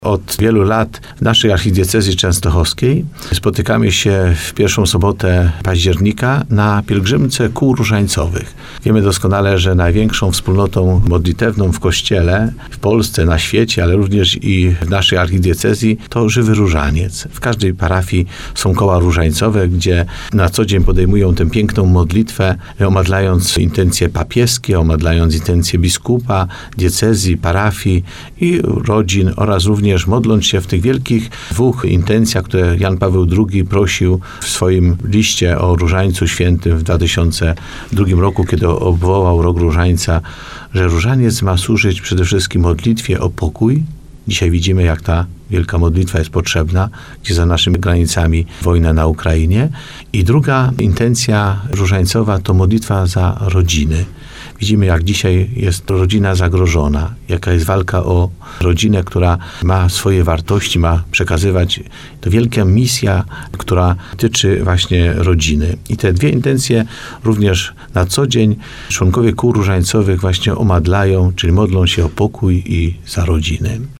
Od wielu lat w naszej archidiecezji częstochowskiej spotykamy się w pierwszą sobotę października na pielgrzymce kół różańcowych. Wiemy doskonale, że największą wspólnotą modlitewną w Kościele, w Polsce, na świecie, ale również i w naszej archidiecezji to żywy różaniec. W każdej parafii są koła różańcowe, gdzie na co dzień podejmują tę piękną modlitwę, omadlając intencje papieskie, omadlając intencje biskupa, diecezji, parafii i rodzin oraz również modląc się w tych wielkich dwóch intencjach, które Jan Paweł II prosił w swoim liście o Różańcu Świętym w 2002 roku, kiedy obwołał rok Różańca, że różaniec ma służyć przede wszystkim modlitwie o pokój. Dzisiaj widzimy, jak ta wielka modlitwa jest potrzebna, gdzie za naszymi granicami wojna na Ukrainie. I druga intencja różańcowa to modlitwa za rodziny. Widzimy, jak dzisiaj jest rodzina zagrożona, jaka jest walka o rodzinę, która ma swoje wartości, ma przekazywać. To wielka misja, która tyczy właśnie rodziny. I te dwie intencje również na co dzień członkowie kół różańcowych właśnie omadlają, czyli modlą się o pokój i za rodziny.